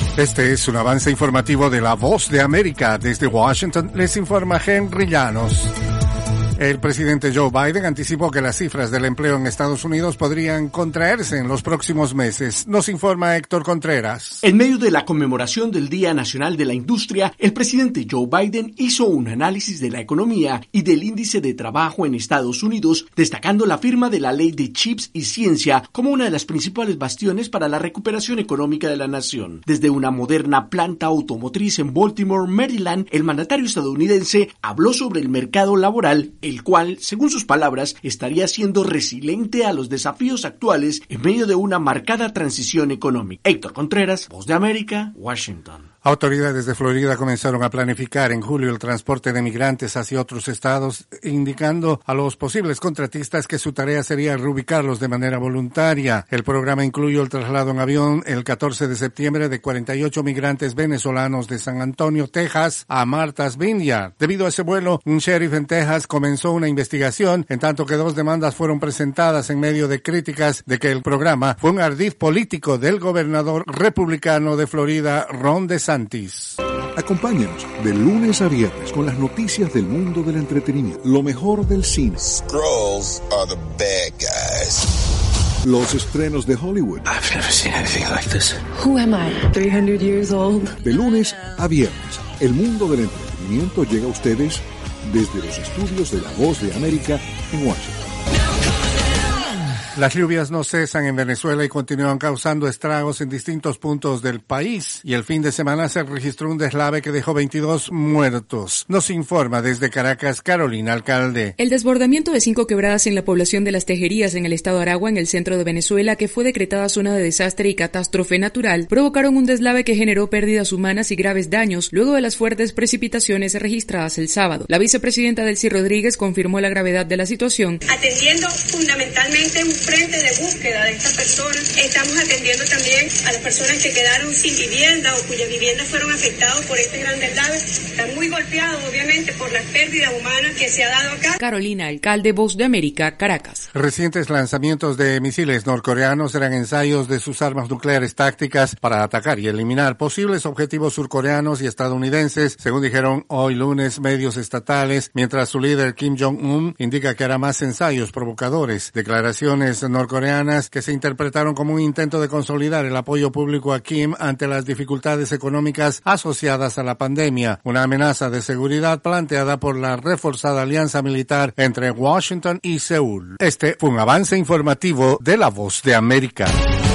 Este es un avance informativo de La Voz de América. Desde Washington les informa Henry Llanos. El presidente Joe Biden anticipó que las cifras del empleo en Estados Unidos podrían contraerse en los próximos meses. Nos informa Héctor Contreras. En medio de la conmemoración del Día Nacional de la Industria, el presidente Joe Biden hizo un análisis de la economía y del índice de trabajo en Estados Unidos, destacando la firma de la Ley de Chips y Ciencia como una de las principales bastiones para la recuperación económica de la nación. Desde una moderna planta automotriz en Baltimore, Maryland, el mandatario estadounidense habló sobre el mercado laboral, el cual, según sus palabras, estaría siendo resiliente a los desafíos actuales en medio de una marcada transición económica. Héctor Contreras, Voz de América, Washington. Autoridades de Florida comenzaron a planificar en julio el transporte de migrantes hacia otros estados, indicando a los posibles contratistas que su tarea sería reubicarlos de manera voluntaria. El programa incluyó el traslado en avión el 14 de septiembre de 48 migrantes venezolanos de San Antonio, Texas, a Martha's Vineyard. Debido a ese vuelo, un sheriff en Texas comenzó una investigación, en tanto que 2 demandas fueron presentadas en medio de críticas de que el programa fue un ardid político del gobernador republicano de Florida, Ron DeSantis. Acompáñanos de lunes a viernes con las noticias del mundo del entretenimiento, lo mejor del cine. Skrulls are the bad guys. Los estrenos de Hollywood. I've never seen anything like this. Who am I? 300 years old. De lunes a viernes, el mundo del entretenimiento llega a ustedes desde los estudios de La Voz de América en Washington. Las lluvias no cesan en Venezuela y continúan causando estragos en distintos puntos del país. Y el fin de semana se registró un deslave que dejó 22 muertos. Nos informa desde Caracas, Carolina Alcalde. El desbordamiento de 5 quebradas en la población de Las Tejerías, en el estado Aragua, en el centro de Venezuela, que fue decretada zona de desastre y catástrofe natural, provocaron un deslave que generó pérdidas humanas y graves daños luego de las fuertes precipitaciones registradas el sábado. La vicepresidenta Delcy Rodríguez confirmó la gravedad de la situación. Atendiendo fundamentalmente un frente de búsqueda de estas personas, estamos atendiendo también a las personas que quedaron sin vivienda o cuyas viviendas fueron afectadas por este gran deslave. Están muy golpeados, obviamente, por las pérdidas humanas que se ha dado acá. Carolina Alcalde, Voz de América, Caracas. Recientes lanzamientos de misiles norcoreanos eran ensayos de sus armas nucleares tácticas para atacar y eliminar posibles objetivos surcoreanos y estadounidenses, según dijeron hoy lunes medios estatales, mientras su líder Kim Jong-un indica que hará más ensayos provocadores. Declaraciones norcoreanas que se interpretaron como un intento de consolidar el apoyo público a Kim ante las dificultades económicas asociadas a la pandemia, una amenaza de seguridad planteada por la reforzada alianza militar entre Washington y Seúl. Este fue un avance informativo de La Voz de América.